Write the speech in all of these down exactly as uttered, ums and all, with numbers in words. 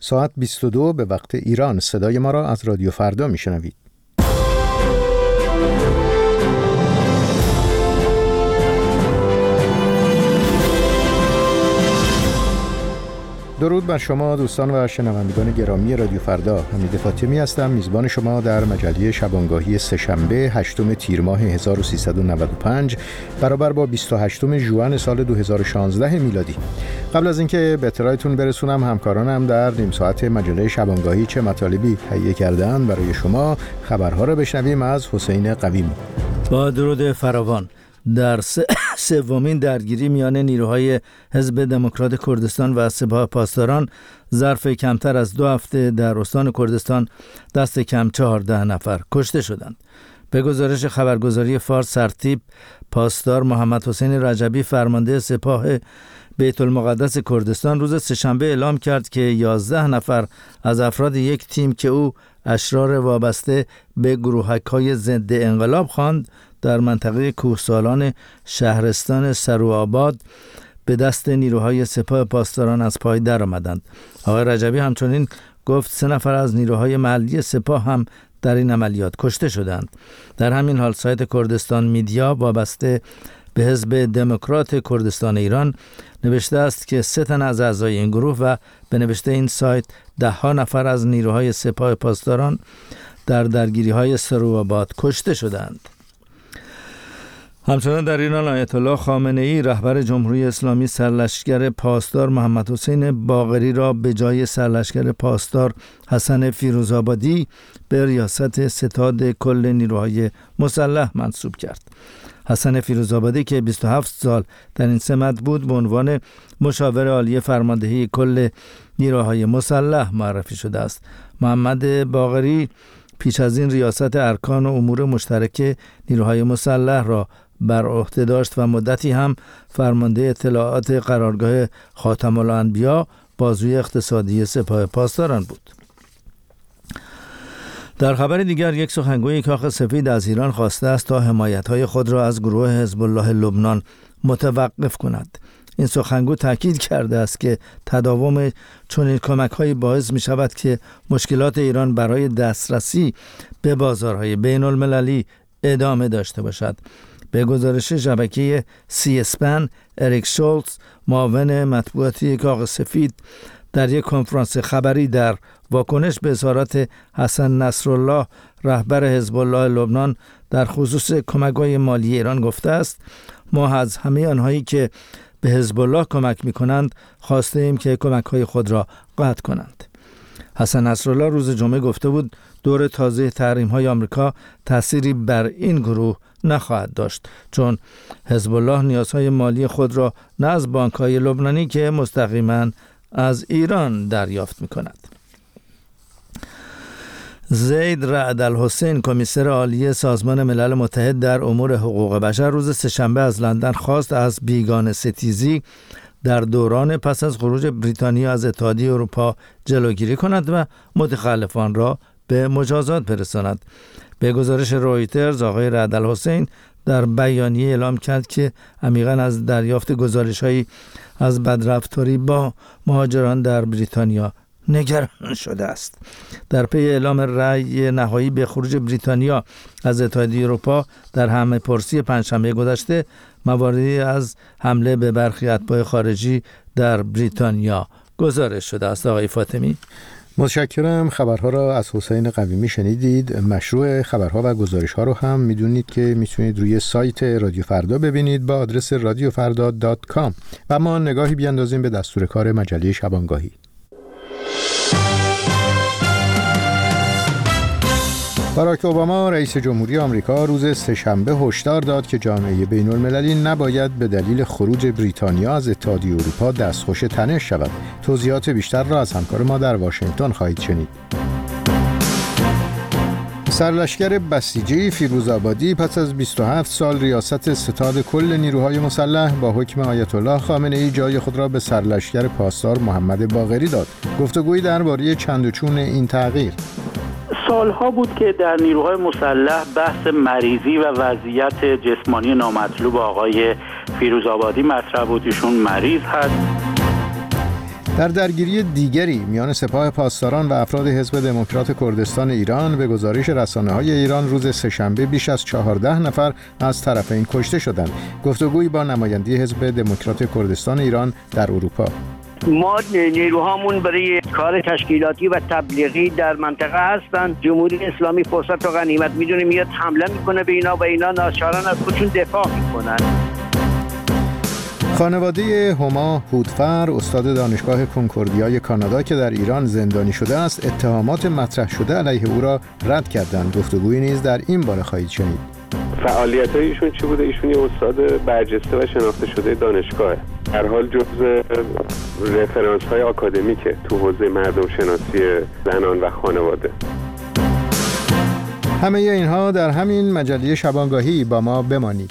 ساعت بیست و دو به وقت ایران. صدای ما را از رادیو فردا میشنوید. درود بر شما دوستان و شنوندگان گرامی رادیو فردا. حمید فاطمی هستم، میزبان شما در مجله شبانگاهی سه‌شنبه هشتم تیر ماه هزار و سیصد و نود و پنج برابر با بیست و هشتم ژوئن سال دو هزار و شانزده میلادی. قبل از اینکه به اطلاعتون برسونم همکارانم در نیم ساعت مجله شبانگاهی چه مطالبی تهیه کردن برای شما، خبرها را بشنویم از حسین قویمی. با درود فراوان. در سومین درگیری میان نیروهای حزب دموکرات کردستان و سپاه پاسداران ظرف کمتر از دو هفته در استان کردستان دست کم چهارده نفر کشته شدند. به گزارش خبرگزاری فارس سرتیپ، پاسدار محمد حسین رجبی فرمانده سپاه بیت المقدس کردستان روز سه‌شنبه اعلام کرد که یازده نفر از افراد یک تیم که او اشرار وابسته به گروهک‌های ضد انقلاب خواند در منطقه کوهسالان شهرستان سروآباد به دست نیروهای سپاه پاسداران از پای در آمدند. آقای رجبی همچنین گفت سه نفر از نیروهای محلی سپاه هم در این عملیات کشته شدند. در همین حال سایت کردستان میدیا وابسته به حزب دموکرات کردستان ایران نوشته است که سه تن از اعضای این گروه و به نوشته این سایت ده ها نفر از نیروهای سپاه پاسداران در درگیری‌های سروآباد کشته شدند. همچنان در ایران آیت الله خامنه‌ای رهبر جمهوری اسلامی سرلشکر پاسدار محمد حسین باقری را به جای سرلشکر پاسدار حسن فیروزآبادی به ریاست ستاد کل نیروهای مسلح منصوب کرد. حسن فیروزآبادی که بیست و هفت سال در این سمت بود به عنوان مشاور عالی فرماندهی کل نیروهای مسلح معرفی شده است. محمد باقری پیش از این ریاست ارکان و امور مشترک نیروهای مسلح را بر عهده داشت و مدتی هم فرمانده اطلاعات قرارگاه خاتم الانبیا بازوی اقتصادی سپاه پاسداران بود. در خبر دیگر یک سخنگوی کاخ سفید از ایران خواسته است تا حمایت‌های خود را از گروه حزب الله لبنان متوقف کند. این سخنگو تاکید کرده است که تداوم چنین کمک‌هایی باعث می‌شود که مشکلات ایران برای دسترسی به بازارهای بین‌المللی ادامه داشته باشد. به گزارش شبکه سی اسپن، اریک شولتز معاون مطبوعاتی کاخ سفید در یک کنفرانس خبری در واکنش به اظهارات حسن نصرالله رهبر حزب الله لبنان در خصوص کمک‌های مالی ایران گفته است: ما از همه آنهایی که به حزب الله کمک می‌کنند خواسته ایم که کمک‌های خود را قطع کنند. حسن نصرالله روز جمعه گفته بود دور تازه تحریم‌های آمریکا تأثیری بر این گروه نخواهد داشت، چون حزب الله نیازهای مالی خود را نه از بانک‌های لبنانی که مستقیما از ایران دریافت می‌کند. زید رعد الحسین کمیسر عالی سازمان ملل متحد در امور حقوق بشر روز سه‌شنبه از لندن خواست از بیگانه ستیزی در دوران پس از خروج بریتانیا از اتحادیه اروپا جلوگیری کند و متخلفان را به مجازات برساند. به گزارش رویترز آقای رعد الحسین در بیانیه اعلام کرد که عمیقاً از دریافت گزارش‌هایی از بدرفتاری با مهاجران در بریتانیا نگران شده است. در پی اعلام رأی نهایی به خروج بریتانیا از اتحادیه اروپا در همه‌پرسی پنجشنبه گذشته مواردی از حمله به برخی اتباع خارجی در بریتانیا گزارش شده است. آقای فاطمی، متشکرم. خبرها را از حسین قویمی شنیدید. مشروع خبرها و گزارش‌ها رو هم میدونید که میتونید روی سایت رادیو فردا ببینید با آدرس رادیو فردا دات کام. و ما نگاهی بیاندازیم به دستور کار مجله شبانگاهی. باراک اوباما رئیس جمهوری آمریکا روز سه‌شنبه هشدار داد که جامعه بین‌المللی نباید به دلیل خروج بریتانیا از اتحادیه اروپا دستخوش تنش شود. توضیحات بیشتر را از همکار ما در واشنگتن خواهید شنید. سرلشکر بسیجی فیروزآبادی پس از بیست و هفت سال ریاست ستاد کل نیروهای مسلح با حکم آیت الله خامنه‌ای جای خود را به سرلشکر پاسدار محمد باقری داد. گفتگویی درباره چند و چون این تغییر. سالها بود که در نیروهای مسلح بحث مریضی و وضعیت جسمانی نامطلوب آقای فیروزآبادی مطرح بود. ایشون مریض هست. در درگیری دیگری میان سپاه پاسداران و افراد حزب دموکرات کردستان ایران به گزارش رسانه‌های ایران روز سه‌شنبه بیش از چهارده نفر از طرفین کشته شدند. گفتگویی با نماینده حزب دموکرات کردستان ایران در اروپا. ما نیروهامون برای کار تشکیلاتی و تبلیغی در منطقه هستن. جمهوری اسلامی فرصت و غنیمت میدونه میاد حمله میکنه به اینا و اینا ناچارن از خودشون دفاع میکنن. خانواده هما هودفر، استاد دانشگاه کنکوردیای کانادا که در ایران زندانی شده است، اتهامات مطرح شده علیه او را رد کردند. گفتگویی نیز در این باره خواهید شنید. فعالیت‌های ایشون چی بوده؟ ایشون یه استاد برجسته و شناخته شده دانشگاهه. در حال جزء رفرانس‌های آکادمیکه تو حوزه مردم شناسی زنان و خانواده. همه اینها در همین مجله شبانگاهی. با ما بمانید.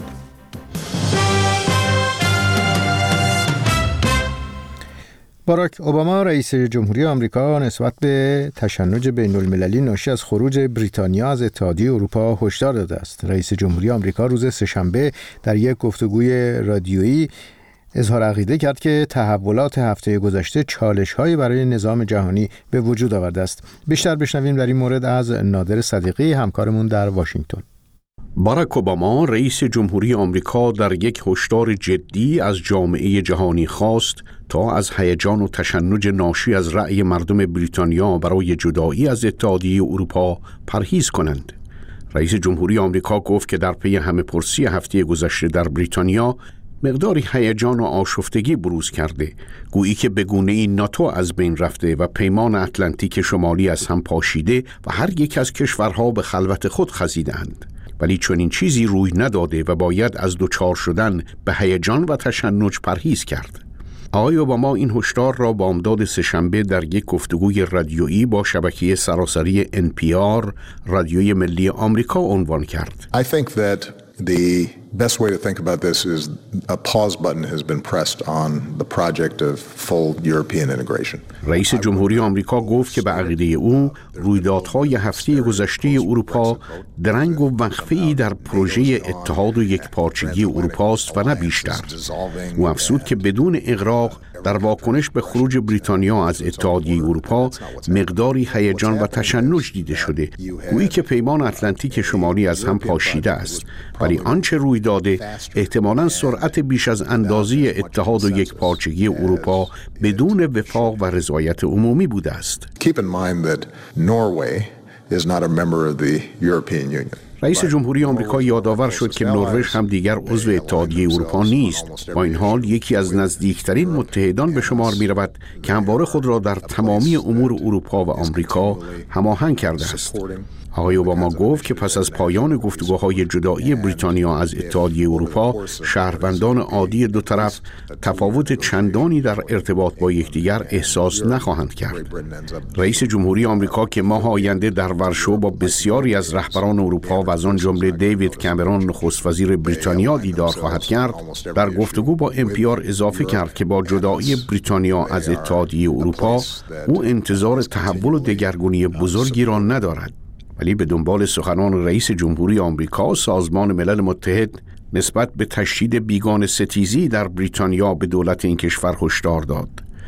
باراک اوباما رئیس جمهوری آمریکا نسبت به تشنج بین المللی ناشی از خروج بریتانیا از اتحادیه اروپا هشدار داده است. رئیس جمهوری آمریکا روز سه‌شنبه در یک گفتگوی رادیویی اظهار عقیده کرد که تحولات هفته گذشته چالش‌هایی برای نظام جهانی به وجود آورده است. بیشتر بشنویم در این مورد از نادر صدیقی، همکارمون در واشنگتن. باراک اوباما رئیس جمهوری آمریکا در یک هشدار جدی از جامعه جهانی خواست تا از هیجان و تشنج ناشی از رأی مردم بریتانیا برای جدایی از اتحادیه اروپا پرهیز کنند. رئیس جمهوری آمریکا گفت که در پی همه‌پرسی هفته گذشته در بریتانیا مقداری هیجان و آشفتگی بروز کرده، گویی که به گونه‌ای ناتو از بین رفته و پیمان اتلانتیک شمالی از هم پاشیده و هر یک از کشورها به خلوت خود خزیدند. ولی چنین چیزی روی نداده و باید از دوچار شدن به هیجان و تشنج پرهیز کرد. آقای اوباما این هشدار را بامداد سه‌شنبه در یک گفتگوی رادیویی با شبکه سراسری ان پی آر رادیوی ملی آمریکا عنوان کرد. I think that the best way to think about this is a pause button has been pressed on the project of full European integration. رئیس جمهوری آمریکا گفت که به عقیده او رویدادهای هفته گذشته اروپا درنگ و وقفه‌ای در پروژه اتحاد و یکپارچگی اروپا است و نه بیشتر. او افزود که بدون اغراق در واکنش به خروج بریتانیا از اتحادیه اروپا مقداری هیجان و تشنج دیده شده، گویی که پیمان اتلانتیک شمالی از هم پاشیده است، ولی آنچه روی داده احتمالاً سرعت بیش از اندازه اتحاد و یکپارچگی اروپا بدون وفاق و رضایت عمومی بوده است. Keep in mind that Norway is not a member of the European Union. رئیس جمهوری آمریکا یادآور شد که نروژ هم دیگر عضو اتحادیه اروپا نیست. با این حال یکی از نزدیکترین متحدان به شمار می رود که همواره خود را در تمامی امور اروپا و آمریکا هماهنگ کرده است. آقای اوباما گفت که پس از پایان گفتگوهای جدایی بریتانیا از اتحادیه اروپا، شهروندان عادی دو طرف تفاوت چندانی در ارتباط با یکدیگر احساس نخواهند کرد. رئیس جمهوری آمریکا که ماه آینده در ورشو با بسیاری از رهبران اروپا و از آن جمله دیوید کامرون نخست وزیر بریتانیا دیدار خواهد کرد، در گفتگو با ان پی آر اضافه کرد که با جدایی بریتانیا از اتحادیه اروپا او انتظار تحول و دگرگونی بزرگی را ندارد. ولی به دنبال سخنان رئیس جمهوری آمریکا، سازمان ملل متحد نسبت به تشدید بیگانه ستیزی در بریتانیا به دولت این کشور هشدار داد.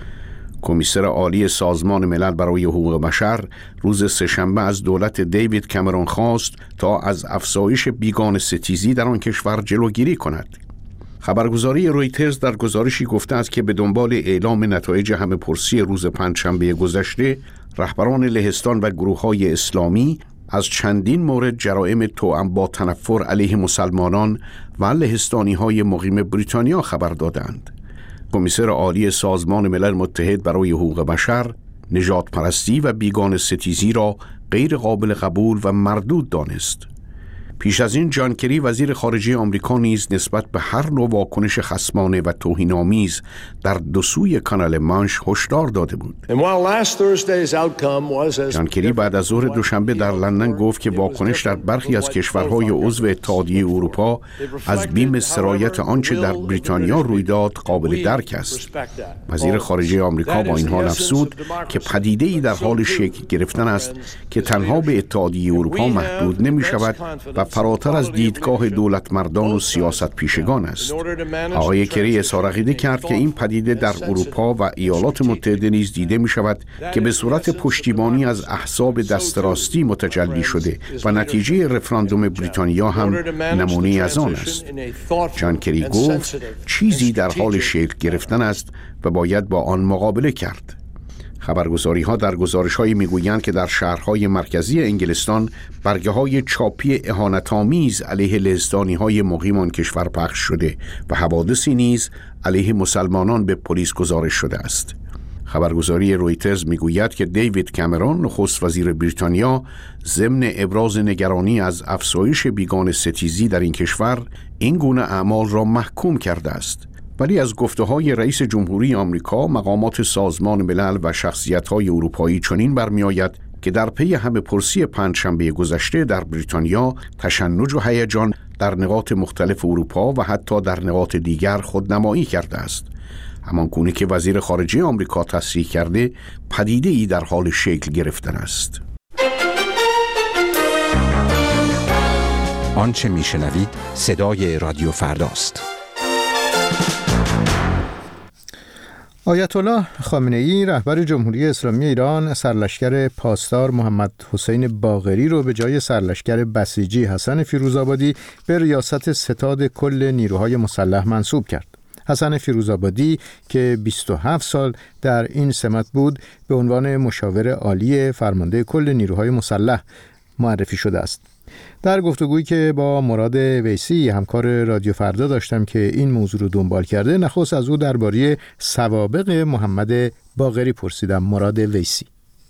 کمیسر عالی سازمان ملل برای حقوق بشر روز سه‌شنبه از دولت دیوید کامرون خواست تا از افزایش بیگانه ستیزی در آن کشور جلوگیری کند. خبرگزاری رویترز در گزارشی گفته است که به دنبال اعلام نتایج همه‌پرسی روز پنجشنبه گذشته، رهبران لهستان و گروه‌های اسلامی از چندین مورد جرائم توأم با تنفر علیه مسلمانان و لهستانی‌های مقیم بریتانیا خبر دادند. کمیسر عالی سازمان ملل متحد برای حقوق بشر نژاد پرستی و بیگانه ستیزی را غیر قابل قبول و مردود دانست. پیش از این جان کری وزیر خارجه آمریکا نیز نسبت به هر نوع واکنش خصمانه و توهین‌آمیز در دو سوی کانال مانش هشدار داده بود. جان کری بعد از ظهر دوشنبه در لندن گفت که واکنش در برخی از کشورهای عضو اتحادیه اروپا از بیم سرایت آنچه در بریتانیا روی داد قابل درک است. وزیر خارجه آمریکا با این حال افزود که پدیده‌ای در حال شکل گرفتن است که تنها به اتحادیه اروپا محدود نمی شود و و فراتر از دیدگاه دولت مردان و سیاست پیشگان است. آقای کری اظهار عقیده کرد که این پدیده در اروپا و ایالات متحده نیز دیده می شود که به صورت پشتیبانی از احزاب دست راستی متجلی شده و نتیجه رفراندوم بریتانیا هم نمونه از آن است. جان کری گفت چیزی در حال شکل گرفتن است و باید با آن مقابله کرد. خبرگزاری ها در گزارش های می گویند که در شهرهای مرکزی انگلستان برگه های چاپی اهانت‌آمیز علیه لهستانی های مقیم آن کشور پخش شده و حوادثی نیز علیه مسلمانان به پلیس گزارش شده است. خبرگزاری رویترز می گوید که دیوید کامرون نخست وزیر بریتانیا ضمن ابراز نگرانی از افزایش بیگانه ستیزی در این کشور این گونه اعمال را محکوم کرده است. ولی از گفته‌های رئیس جمهوری آمریکا، مقامات سازمان ملل و شخصیت‌های اروپایی چنین برمی‌آید که در پی همه پرسی پنجشنبه گذشته در بریتانیا تشنج و هیجان در نقاط مختلف اروپا و حتی در نقاط دیگر خودنمایی کرده است. همان گونه که وزیر خارجه آمریکا تصریح کرده، پدیده‌ای در حال شکل گرفتن است. آنچه میشنوید صدای رادیو فرداست. آیت الله خامنه‌ای رهبر جمهوری اسلامی ایران سرلشکر پاسدار محمد حسین باقری رو به جای سرلشکر بسیجی حسن فیروزآبادی به ریاست ستاد کل نیروهای مسلح منصوب کرد. حسن فیروزآبادی که بیست و هفت سال در این سمت بود به عنوان مشاور عالی فرمانده کل نیروهای مسلح معرفی شده است. در گفتگویی که با مراد ویسی همکار رادیو فردا داشتم که این موضوع رو دنبال کرده، نخست از او درباره سوابق محمد باقری پرسیدم. مراد ویسی: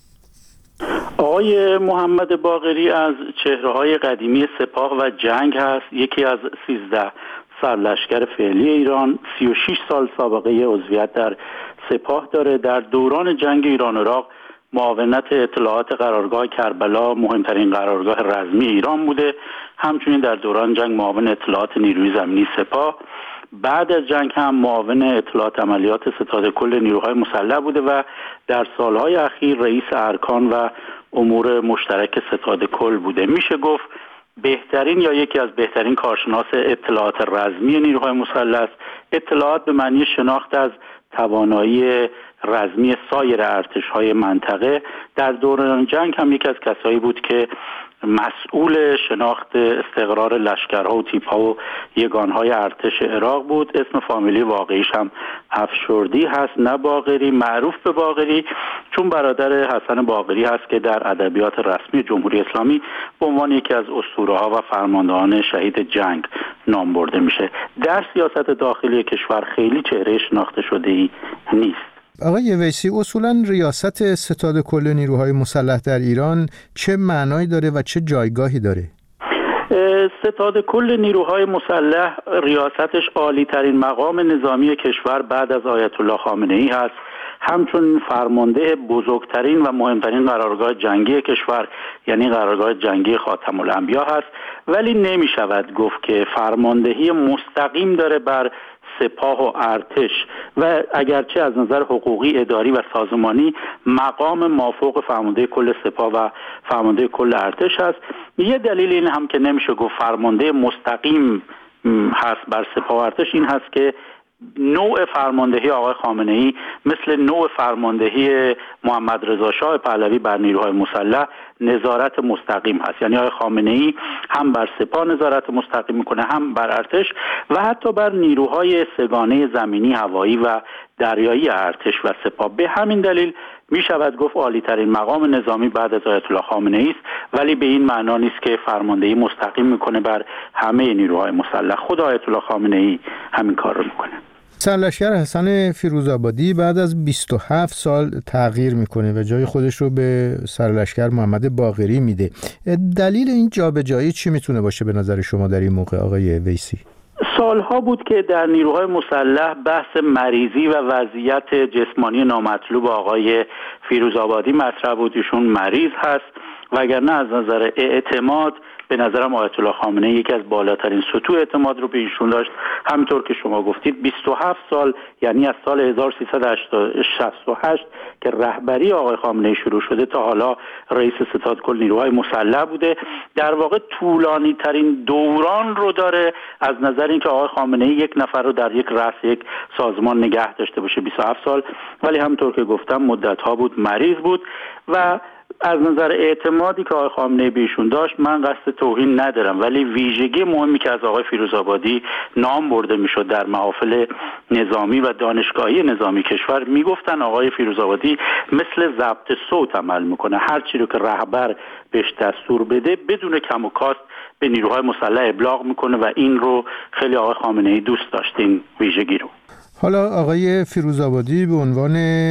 آقای محمد باقری از چهره‌های قدیمی سپاه و جنگ هست. یکی از سیزده سرلشکر فعلی ایران، سی و شش سال سابقه عضویت در سپاه داره. در دوران جنگ ایران عراق معاونت اطلاعات قرارگاه کربلا مهمترین قرارگاه رزمی ایران بوده. همچنین در دوران جنگ معاون اطلاعات نیروی زمینی سپاه. بعد از جنگ هم معاون اطلاعات عملیات ستاد کل نیروهای مسلح بوده و در سالهای اخیر رئیس ارکان و امور مشترک ستاد کل بوده. میشه گفت بهترین یا یکی از بهترین کارشناس اطلاعات رزمی نیروهای مسلح است. اطلاعات به معنی شناخت از توانایی رزمی سایر ارتش‌های منطقه. در دوران جنگ هم یکی از کسایی بود که مسئول شناخت استقرار لشکرها و تیپ‌ها و یگانهای ارتش عراق بود. اسم فامیلی واقعیش هم افشردی هست، نه باقری. معروف به باقری چون برادر حسن باقری هست که در ادبیات رسمی جمهوری اسلامی به عنوان یکی از اسطوره‌ها و فرماندهان شهید جنگ نام برده میشه. در سیاست داخلی کشور خیلی چهره شناخته شده‌ای نیست. آقای ویسی، اصولاً ریاست ستاد کل نیروهای مسلح در ایران چه معنایی داره و چه جایگاهی داره؟ ستاد کل نیروهای مسلح ریاستش عالی ترین مقام نظامی کشور بعد از آیت الله خامنه‌ای هست. همچون فرمانده بزرگترین و مهمترین قرارگاه جنگی کشور، یعنی قرارگاه جنگی خاتم الانبیا هست. ولی نمی شود گفت که فرماندهی مستقیم داره بر سپاه و ارتش و اگرچه از نظر حقوقی، اداری و سازمانی مقام مافوق فرمانده کل سپاه و فرمانده کل ارتش هست. یه دلیل این هم که نمیشه گفت فرمانده مستقیم هست بر سپاه و ارتش این هست که نوع فرماندهی آقای خامنه‌ای مثل نوع فرماندهی محمد رضا شاه پهلوی بر نیروهای مسلح نظارت مستقیم هست. یعنی آقای خامنه‌ای هم بر سپاه نظارت مستقیم میکنه، هم بر ارتش و حتی بر نیروهای سگانه زمینی، هوایی و دریایی ارتش و سپاه. به همین دلیل می شود گفت عالی ترین مقام نظامی بعد از آیت الله خامنه‌ای است، ولی به این معنا نیست که فرماندهی مستقیم میکنه بر همه نیروهای مسلح. خود آیت الله خامنه‌ای همین کار رو میکنه. سرلشکر حسن فیروزآبادی بعد از بیست و هفت سال تغییر میکنه و جای خودش رو به سرلشکر محمد باقری میده. دلیل این جابجایی چی میتونه باشه به نظر شما در این موقع آقای ویسی؟ سالها بود که در نیروهای مسلح بحث مریضی و وضعیت جسمانی نامطلوب آقای فیروزآبادی مطرح بود. ایشون مریض هست، وگرنه از نظر اعتماد به نظرم آیت الله خامنه‌ای یکی از بالاترین سطوح اعتماد رو به ایشون داشت. همونطور که شما گفتید بیست و هفت سال، یعنی از سال هزار و سیصد و شصت و هشت که رهبری آقای خامنه‌ای شروع شده تا حالا رئیس ستاد کل نیروهای مسلح بوده. در واقع طولانی ترین دوران رو داره از نظر اینکه آقای خامنه‌ای یک نفر رو در یک رأس یک سازمان نگه داشته باشه. بیست و هفت سال، ولی همونطور که گفتم مدت‌ها بود مریض بود و از نظر اعتمادی که آقای خامنه‌ای بهشون داشت من قصد توهین ندارم، ولی ویژگی مهمی که از آقای فیروزآبادی نام برده میشد در محافل نظامی و دانشگاهی نظامی کشور، میگفتن آقای فیروزآبادی مثل ضبط صوت عمل میکنه، هر چی رو که رهبر بهش دستور بده بدون کم و کاست به نیروهای مسلح ابلاغ میکنه و این رو خیلی آقای خامنه‌ای دوست داشت، این ویژگی رو. حالا آقای فیروزآبادی به عنوان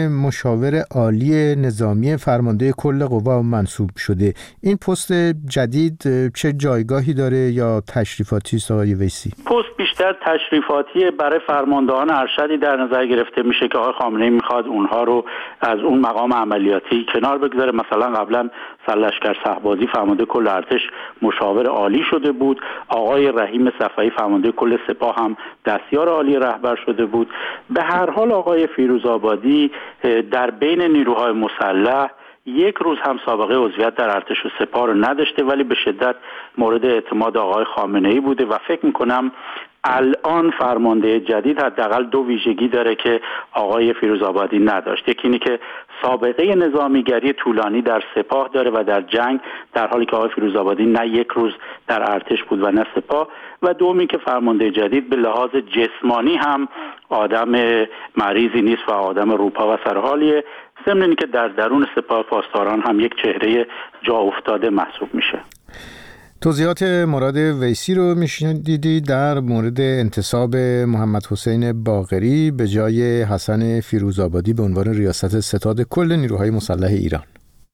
مشاور عالی نظامی فرمانده کل قوا منصوب شده. این پست جدید چه جایگاهی داره یا تشریفاتی است آقای ویسی؟ پست بیشتر تشریفاتی برای فرماندهان ارشدی در نظر گرفته میشه که آقای خامنه‌ای میخواد اونها رو از اون مقام عملیاتی کنار بگذاره. مثلا قبلا سرلشکر شهبازی فرمانده کل ارتش مشاور عالی شده بود، آقای رحیم صفایی فرمانده کل سپاه هم دستیار عالی رهبر شده بود. به هر حال آقای فیروزآبادی در بین نیروهای مسلح یک روز هم سابقه عضویت در ارتش و سپاه رو نداشته، ولی به شدت مورد اعتماد آقای خامنه‌ای بوده و فکر میکنم الان فرمانده جدید حداقل دو ویژگی داره که آقای فیروزآبادی نداشت. یکی اینه که سابقه نظامیگری طولانی در سپاه داره و در جنگ، در حالی که آقای فیروزآبادی نه یک روز در ارتش بود و نه سپاه. و دومی که فرمانده جدید به لحاظ جسمانی هم آدم مریضی نیست و آدم روپا و سرحالیه، ضمن اینکه در درون سپاه پاسداران هم یک چهره جا افتاده محسوب میشه. توضیحات مراد ویسی رو میشنیدی در مورد انتصاب محمد حسین باقری به جای حسن فیروزآبادی به عنوان ریاست ستاد کل نیروهای مسلح ایران.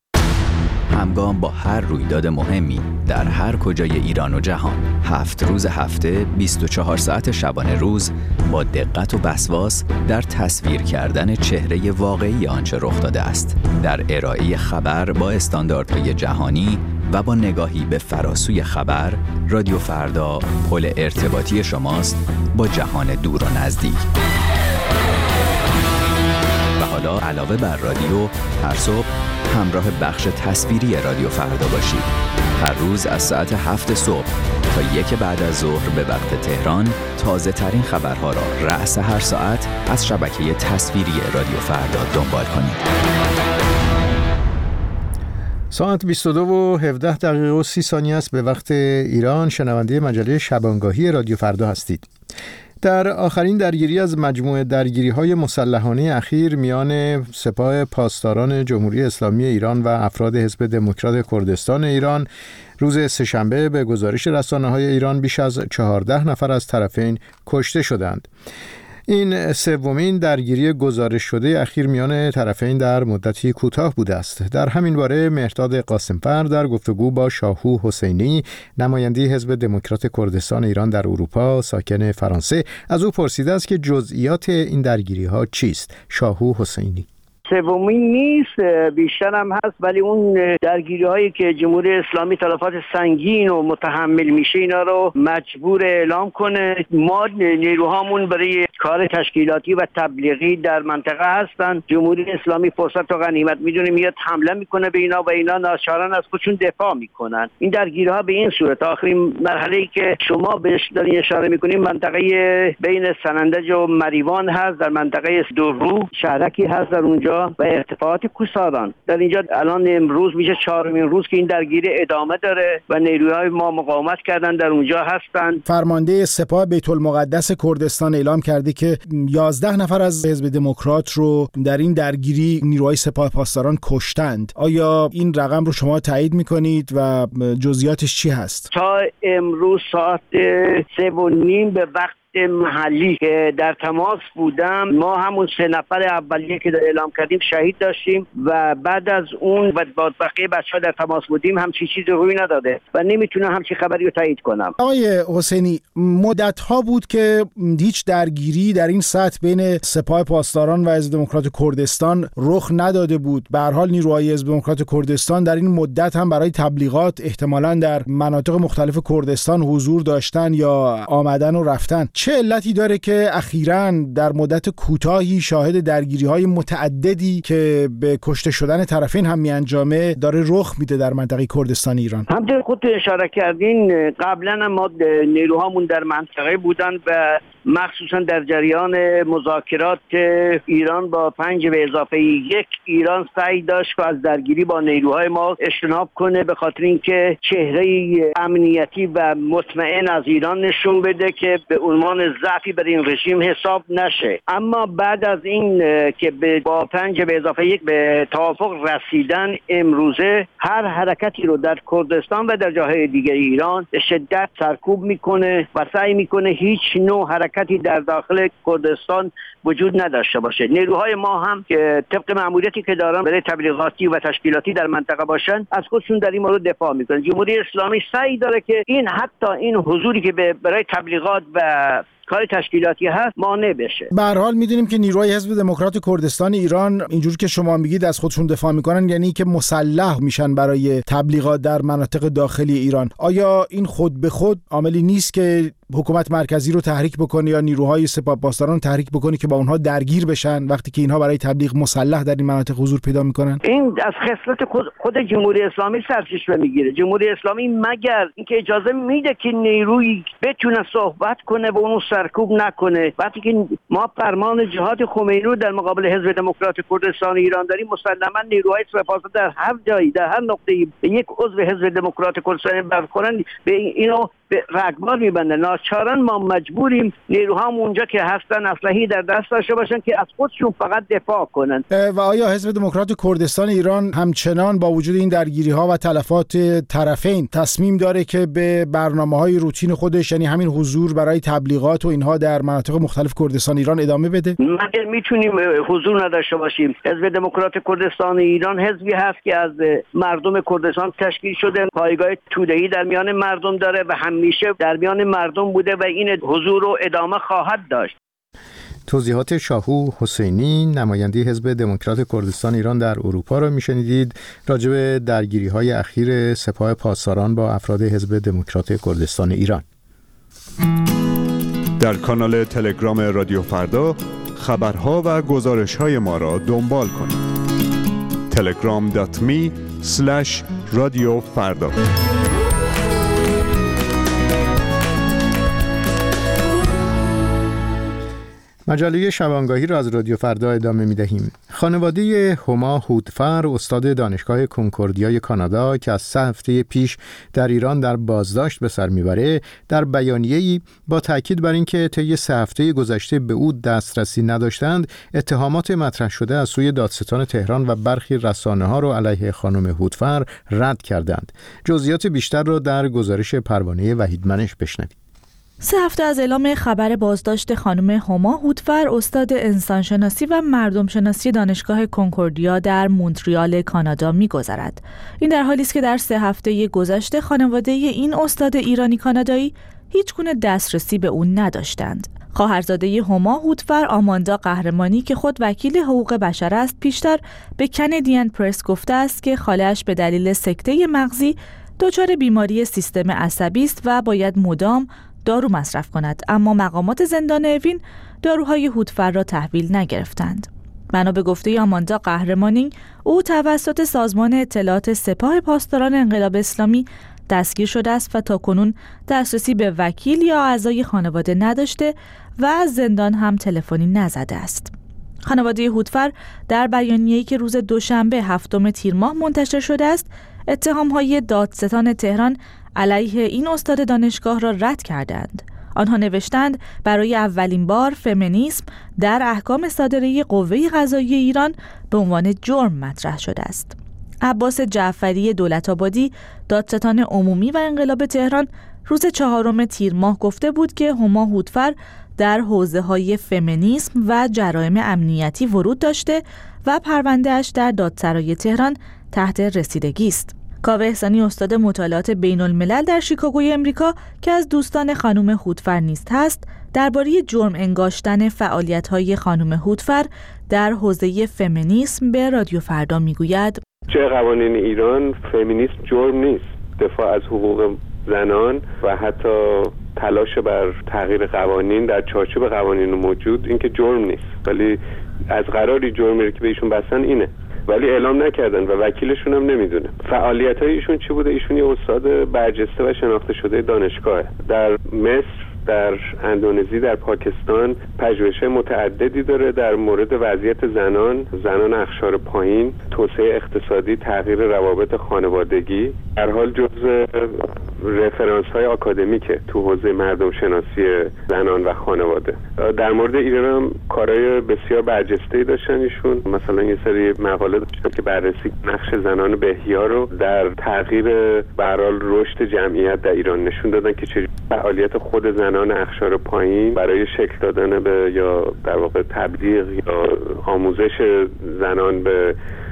همگام با هر رویداد مهمی در هر کجای ایران و جهان، هفت روز هفته، بیست و چهار ساعت شبانه روز، با دقت و وسواس در تصویر کردن چهره واقعی آنچه رخ داده است، در ارائه خبر با استانداردهای جهانی و با نگاهی به فراسوی خبر، رادیو فردا پل ارتباطی شماست با جهان دور و نزدیک. و حالا علاوه بر رادیو، هر صبح همراه بخش تصویری رادیو فردا باشید. هر روز از ساعت هفت صبح تا یک بعد از ظهر به وقت تهران، تازه ترین خبرها را رأس هر ساعت از شبکه تصویری رادیو فردا دنبال کنید. ساعت بیست و دو و هفده دقیقه و سی ثانیه است به وقت ایران. شنونده مجله شبانگاهی رادیو فردا هستید. در آخرین درگیری از مجموعه درگیری‌های مسلحانه اخیر میان سپاه پاسداران جمهوری اسلامی ایران و افراد حزب دموکرات کردستان ایران روز سه‌شنبه به گزارش رسانه‌های ایران بیش از چهارده نفر از طرفین کشته شدند. این سومین درگیری گزارش شده اخیر میان طرفین در مدتی کوتاه بوده است. در همین باره مهرداد قاسمفر در گفتگو با شاهو حسینی، نماینده حزب دموکرات کردستان ایران در اروپا ساکن فرانسه، از او پرسیده است که جزئیات این درگیری‌ها چیست. شاهو حسینی: سومین نیست، بیشتر هم هست، ولی اون درگیری هایی که جمهوری اسلامی تلفات سنگین و متحمل میشه اینا رو مجبور اعلام کنه. ما نیروهامون برای کار تشکیلاتی و تبلیغی در منطقه هستن. جمهوری اسلامی فرصت و غنیمت میدونه میاد حمله میکنه به اینا و اینا ناچارن از خودشون دفاع میکنن. این درگیری ها به این صورت. آخرین مرحله‌ای که شما بهش دارین اشاره میکنین منطقه بین سنندج و مریوان هست، در منطقه دورو شهرکی هست در اونجا و ارتفاعات کوهستان. در اینجا الان امروز میشه چهارمین روز که این درگیری ادامه داره و نیروهای ما مقاومت کردن در اونجا هستن. فرمانده سپاه بیت المقدس کردستان اعلام کرده که یازده نفر از حزب دموکرات رو در این درگیری نیروهای سپاه پاسداران کشتند. آیا این رقم رو شما تایید میکنید و جزئیاتش چی هست؟ تا امروز ساعت سه و نیم به وقت محلی که در تماس بودم، ما همون سه نفر اولیه که اعلام کردیم شهید داشتیم و بعد از اون و با بقیه بچه‌ها در تماس بودیم همچین چیزی روی نداده و نمیتونم همچین خبری رو تایید کنم. آقای حسینی، مدت‌ها بود که هیچ درگیری در این سطح بین سپاه پاسداران و حزب دموکرات کردستان رخ نداده بود. به هر حال نیروهای حزب دموکرات کردستان در این مدت هم برای تبلیغات احتمالاً در مناطق مختلف کردستان حضور داشتن یا آمدن و رفتن. چه علتی داره که اخیراً در مدت کوتاهی شاهد درگیری‌های متعددی که به کشته شدن طرفین هم میانجامه داره رخ میده در منطقه کردستان ایران؟ همونطور خودتون اشاره کردین، قبلا ما نیروهامون در منطقه بودن و مخصوصا در جریان مذاکرات ایران با پنج به اضافه یک ایران سعی داشت که از درگیری با نیروهای ما اجتناب کنه، به خاطر اینکه چهره امنیتی و مطمئن از ایران نشون بده که به عنوان ضعفی بر این رژیم حساب نشه. اما بعد از این که با پنج به اضافه یک به توافق رسیدن، امروزه هر حرکتی رو در کردستان و در جاهای دیگر ایران به شدت سرکوب میکنه و سعی میکنه هیچ نوع حرکتی در داخل کردستان وجود نداشته باشه. نیروهای ما هم که طبق مأموریتی که دارن برای تبلیغاتی و تشکیلاتی در منطقه باشن، از خودشون در این مورد دفاع میکنن. جمهوری اسلامی سعی داره که این حتی این حضوری که برای تبلیغات و کار تشکیلاتی هست مانع بشه. به هر حال میدونیم که نیروهای حزب دموکرات کردستان ایران اینجوری که شما میگید از خودشون دفاع میکنن، یعنی که مسلح میشن برای تبلیغات در مناطق داخلی ایران. آیا این خود به خود عاملی نیست که حکومت مرکزی رو تحریک بکنه یا نیروهای سپاه پاسداران رو تحریک بکنه که با اونها درگیر بشن وقتی که اینها برای تبلیغ مسلح در این مناطق حضور پیدا میکنن؟ این از خصلت خود, خود جمهوری اسلامی سرچشمه میگیره. جمهوری اسلامی مگر اینکه اجازه میده که نیرویی بتونه صحبت کنه و اونو سرکوب نکنه، وقتی که ما فرمان جهاد خمینی رو در مقابل حزب دموکرات کردستان ایران داریم، مسلما نیروهای سپاه پاسداران در هر جایی در هر نقطه‌ای به یک عضو حزب دموکرات کردستان برخورن به اینو به رگبار میبندن. ناچارن ما مجبوریم نیروها اونجا که هستن اسلحه‌ای در دست داشته باشن که از خودشون فقط دفاع کنن. و آیا حزب دموکرات کردستان ایران همچنان با وجود این درگیری‌ها و تلفات طرفین تصمیم داره که به برنامه‌های روتین خودش، یعنی همین حضور برای تبلیغات و اینها در مناطق مختلف کردستان ایران ادامه بده؟ مگر میتونیم حضور نداشته باشیم؟ حزب دموکرات کردستان ایران حزبی هست که از مردم کردستان تشکیل شده، پایگاه توده‌ای در میان مردم داره و همیشه در میان مردم بوده و این حضور رو ادامه خواهد داشت. توضیحات شاهو حسینی، نماینده حزب دموکرات کردستان ایران در اروپا را میشنیدید راجع به درگیری‌های اخیر سپاه پاسداران با افراد حزب دموکرات کردستان ایران. در کانال تلگرام رادیو فردا خبرها و گزارش‌های ما را دنبال کنید. تلگرام دات می اسلش رادیو فردا. مجله شبانگاهی را از رادیو فردا ادامه می دهیم. خانواده هما هودفر، استاد دانشگاه کنکوردیای کانادا که از سه هفته پیش در ایران در بازداشت به سر میبره، در بیانیه‌ای با تاکید بر اینکه طی سه هفته گذشته به او دسترسی نداشتند، اتهامات مطرح شده از سوی دادستان تهران و برخی رسانه‌ها را علیه خانم هودفر رد کردند. جزئیات بیشتر را در گزارش پروانه وحیدمنش بشنوید. سه هفته از اعلام خبر بازداشت خانم هما هودفر، استاد انسانشناسی و مردمشناسی دانشگاه کنکوردیا در مونتریال کانادا می‌گذرد. این در حالی است که در سه هفته گذشته خانواده این استاد ایرانی کانادایی هیچگونه دسترسی به او نداشتند. خواهرزاده هما هودفر، آماندا قهرمانی که خود وکیل حقوق بشر است، پیشتر به کانادین پرس گفته است که خاله‌اش به دلیل سکته مغزی دچار بیماری سیستم عصبی است و باید مدام دارو مصرف کند، اما مقامات زندان اوین داروهای هودفر را تحویل نگرفتند. بنا به گفته آماندا قهرمانی، او توسط سازمان اطلاعات سپاه پاسداران انقلاب اسلامی دستگیر شده است و تاکنون دسترسی به وکیل یا اعضای خانواده نداشته و از زندان هم تلفنی نزده است. خانواده هودفر در بیانیه‌ای که روز دوشنبه هفتم تیر ماه منتشر شده است، اتهام‌های دادستان تهران علیه این استاد دانشگاه را رد کردند. آنها نوشتند برای اولین بار فمینیسم در احکام صادره قوه قضاییه ایران به عنوان جرم مطرح شده است. عباس جعفری دولت‌آبادی، دادستان عمومی و انقلاب تهران، روز چهارم تیر ماه گفته بود که هما هوتفر در حوزه‌های فمینیسم و جرایم امنیتی ورود داشته و پرونده‌اش در دادسرای تهران تحت رسیدگی است. کاوه احسانی، استاد مطالعات بین الملل در شیکاگوی امریکا که از دوستان خانم هوتفر نیست هست، درباره جرم انگاشتن فعالیت‌های خانم هوتفر در حوزه فمینیسم به رادیو فردا میگوید: چه قوانین ایران فمینیسم جرم نیست. دفاع از حقوق زنان و حتی تلاش بر تغییر قوانین در چارچوب قوانین موجود این که جرم نیست، ولی از قراری جرمی که به ایشون بستن اینه، ولی اعلام نکردن و وکیلشون هم نمیدونه. فعالیت‌های ایشون چی بوده؟ ایشون یه استاد برجسته و شناخته شده دانشگاهه. در مصر، در اندونزی، در پاکستان پژوهش متعددی داره در مورد وضعیت زنان، زنان اقشار پایین، توسعه اقتصادی، تغییر روابط خانوادگی. در حال جزء رفرانس‌های آکادمیکه تو حوزه مردم شناسی زنان و خانواده. در مورد ایران هم کارهای بسیار برجسته‌ای داشتن ایشون. مثلا یه سری مقاله داشتن که بررسی نقش زنان به احیا رو در تغییر به هر حال رشد جمعیت در ایران نشون دادن که چه فعالیت خود زنان اقشار پایین برای شکل دادن به یا در واقع تبلیغ یا آموزش زنان به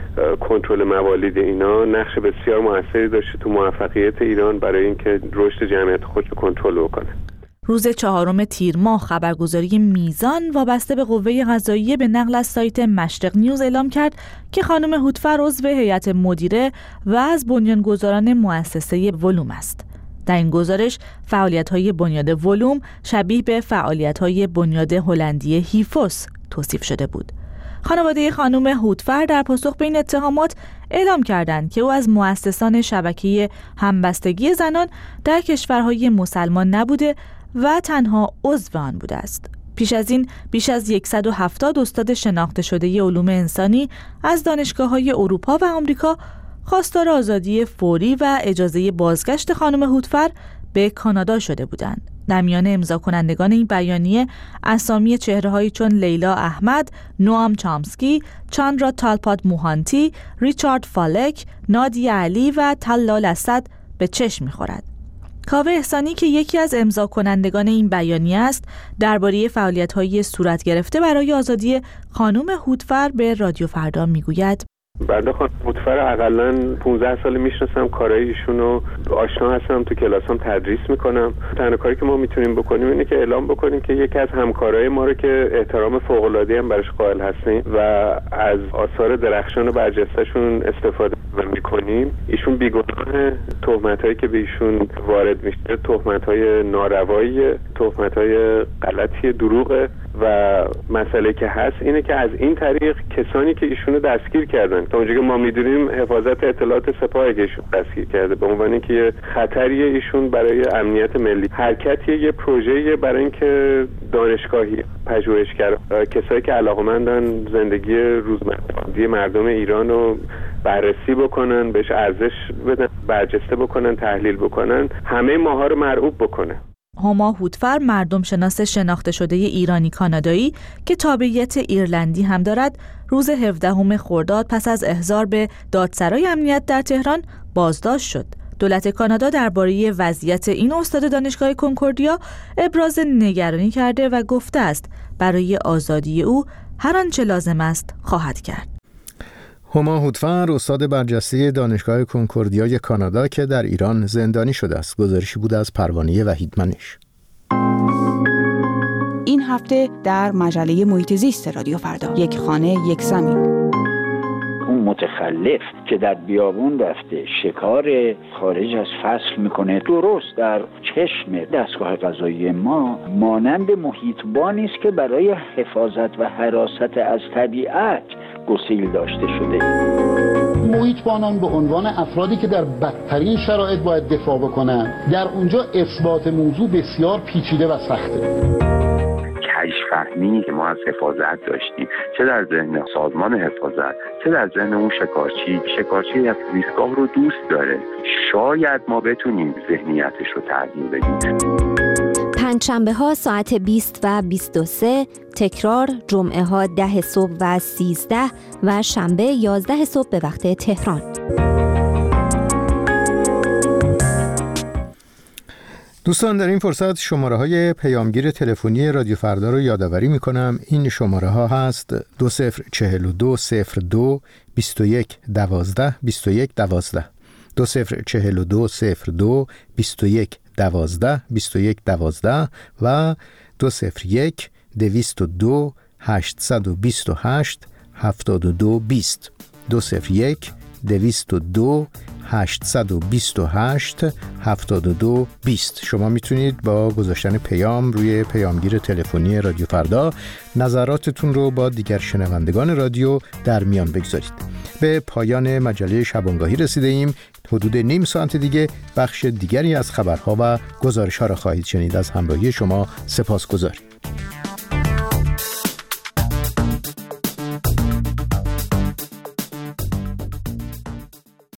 کنترل موالید اینا نقش بسیار موثری داشته تو موفقیت ایران برای اینکه رشد جمعیت خودش رو کنترل بکنه. روز چهارم تیر ماه خبرگزاری میزان وابسته به قوه قضاییه به نقل از سایت مشرق نیوز اعلام کرد که خانم هوتفر عضو هیئت مدیره و از بنیانگذاران مؤسسه ولوم است. در این گزارش فعالیت‌های بنیاد ولوم شبیه به فعالیت‌های بنیاد هلندی هیفوس توصیف شده بود. خانواده خانم هوتفر در پاسخ به این اتهامات اعلام کردند که او از مؤسسان شبکه همبستگی زنان در کشورهای مسلمان نبوده و تنها عضو آن بوده است. پیش از این بیش از صد و هفتاد استاد شناخته شده علوم انسانی از دانشگاه‌های اروپا و آمریکا خواستار آزادی فوری و اجازه بازگشت خانم هوتفر به کانادا شده بودند. در میان امضا کنندگان این بیانیه اسامی چهره‌هایی چون لیلا احمد، نوام چامسکی، چاندرا تالپاد موهانتی، ریچارد فالک، نادی علی و طلال اسد به چشم می‌خورد. کاوه احسانی که یکی از امضا کنندگان این بیانیه است، درباره فعالیت‌های صورت گرفته برای آزادی خانم هوتفر به رادیو فردا میگوید: بنده خانم هوتفر اقلاً پانزده سال میشناسم، کارهای ایشون رو آشنا هستم، تو کلاسام تدریس میکنم. تنها کاری که ما میتونیم بکنیم اینه که اعلام بکنیم که یکی از همکارای ما رو که احترام فوق‌العاده‌ای هم براش قائل هستیم و از آثار درخشان و برجسته‌شون استفاده میکنیم، ایشون بیگناه. تهمتایی که به ایشون وارد میشه تهمت‌های ناروایی، تهمت‌های غلطی، دروغه و مسئله که هست اینه که از این طریق کسانی که ایشونو دستگیر کردن، تا اونجایی که ما میدونیم حفاظت اطلاعات سپاه ایشون دستگیر کرده، به عنوان اینکه یه خطری ایشون برای امنیت ملی، حرکتی یه پروژه‌ای برای اینکه دانشگاهی پژوهشگر کسایی که علاقه‌مندن زندگی روزمره مردم ایران رو بررسی بکنن، بهش ارزش بدن، برجسته بکنن، تحلیل بکنن، همه ماها رو مرعوب بکنه. هما هوتفر مردم شناس شناخته شده ایرانی کانادایی که تابعیت ایرلندی هم دارد، روز هفدهم خرداد پس از احضار به دادسرای امنیت در تهران بازداشت شد. دولت کانادا درباره وضعیت این استاد دانشگاه کنکوردیا ابراز نگرانی کرده و گفته است برای آزادی او هر آنچه لازم است خواهد کرد. هما هوتفر استاد برجسته دانشگاه کنکوردیای کانادا که در ایران زندانی شده است. گزارشی بود از پروانه وحید منش. این هفته در مجله محیط زیست رادیو فردا، یک خانه یک زمین. اون متخلف که در بیابون رفته شکار خارج از فصل میکنه، درست در چشم دستگاه قضایی ما مانند محیطبانی است که برای حفاظت و حراست از طبیعت گسیل داشته شده. محیطبانان به عنوان افرادی که در بدترین شرایط باید دفاع بکنن، در اونجا اثبات موضوع بسیار پیچیده و سخته. فهمی که ما از حفاظت داشتیم، چه در ذهن سازمان حفاظت، چه در ذهن اون شکارچی شکارچی از زیستگاه رو دوست داره، شاید ما بتونیم ذهنیتش رو تغییر بدیم. پنجشنبه ها ساعت بیست و بیست و سه، تکرار جمعه ها ده صبح و سیزده و شنبه یازده صبح به وقت تهران. دوستان، در این فرصت شماره های پیامگیر تلفنی رادیو فردا رو یادآوری میکنم. این شماره ها هست دو صفر چهل و دو صفر دو بیست و یک دوازده بیست و یک دوازده، دو صفر چهل و دو صفر دو بیست و یک دوازده بیست و یک دوازده و دو صفر یک دویست و دو هشتصد و بیست و هشت هفتاد و دو بیست، دو صفر یک دویست و دو هشتصد و بیست و هشت هفتاد و دو بیست. شما میتونید با گذاشتن پیام روی پیامگیر تلفنی رادیو فردا نظراتتون رو با دیگر شنوندگان رادیو در میان بگذارید. به پایان مجله شبانگاهی رسیده ایم. حدود نیم ساعت دیگه بخش دیگری از خبرها و گزارش‌ها را خواهید شنید. از همراهی شما سپاسگزاریم.